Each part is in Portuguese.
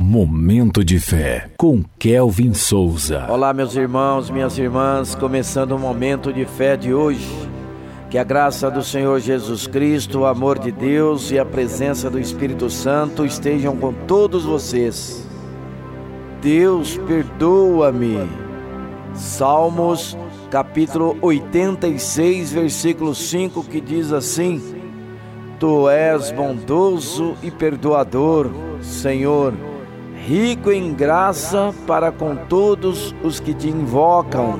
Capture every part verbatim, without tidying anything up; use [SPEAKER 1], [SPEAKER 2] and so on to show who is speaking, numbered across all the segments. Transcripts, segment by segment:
[SPEAKER 1] Momento de Fé, com Kelvin Souza.
[SPEAKER 2] Olá, meus irmãos, minhas irmãs, começando o Momento de Fé de hoje. Que a graça do Senhor Jesus Cristo, o amor de Deus e a presença do Espírito Santo estejam com todos vocês. Deus, perdoa-me. Salmos, capítulo oitenta e seis, versículo cinco, que diz assim: Tu és bondoso e perdoador, Senhor, rico em graça para com todos os que te invocam.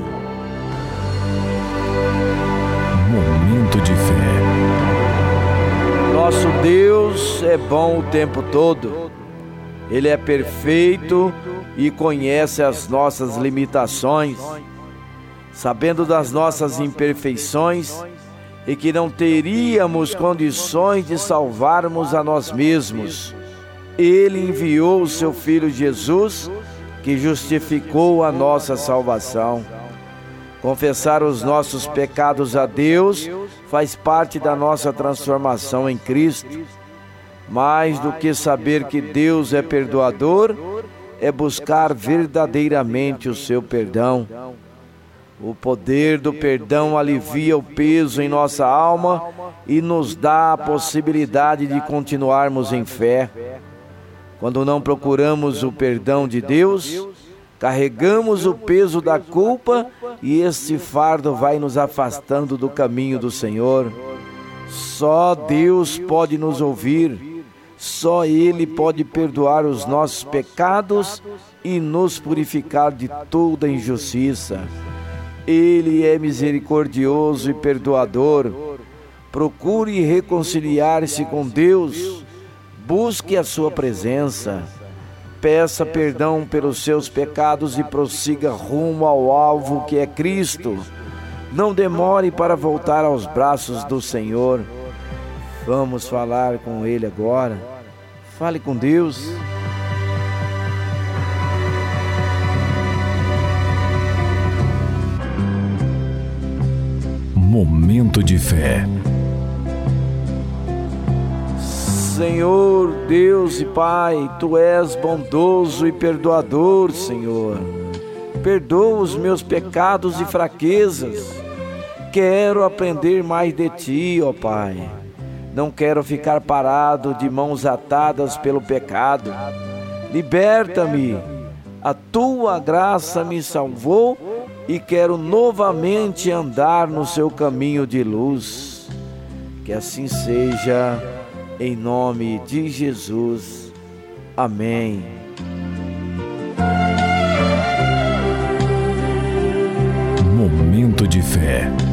[SPEAKER 1] Momento de Fé.
[SPEAKER 2] Nosso Deus é bom o tempo todo. Ele é perfeito e conhece as nossas limitações, sabendo das nossas imperfeições e que não teríamos condições de salvarmos a nós mesmos. Ele enviou o seu Filho Jesus, que justificou a nossa salvação. Confessar os nossos pecados a Deus faz parte da nossa transformação em Cristo. Mais do que saber que Deus é perdoador, é buscar verdadeiramente o seu perdão. O poder do perdão alivia o peso em nossa alma e nos dá a possibilidade de continuarmos em fé. Quando não procuramos o perdão de Deus, carregamos o peso da culpa e este fardo vai nos afastando do caminho do Senhor. Só Deus pode nos ouvir, só Ele pode perdoar os nossos pecados e nos purificar de toda injustiça. Ele é misericordioso e perdoador. Procure reconciliar-se com Deus. Busque a sua presença. Peça perdão pelos seus pecados e prossiga rumo ao alvo que é Cristo. Não demore para voltar aos braços do Senhor. Vamos falar com Ele agora. Fale com Deus.
[SPEAKER 1] Momento de Fé.
[SPEAKER 2] Senhor, Deus e Pai, Tu és bondoso e perdoador, Senhor. Perdoa os meus pecados e fraquezas. Quero aprender mais de Ti, ó Pai. Não quero ficar parado de mãos atadas pelo pecado. Liberta-me. A Tua graça me salvou e quero novamente andar no Seu caminho de luz. Que assim seja, em nome de Jesus. Amém.
[SPEAKER 1] Momento de Fé.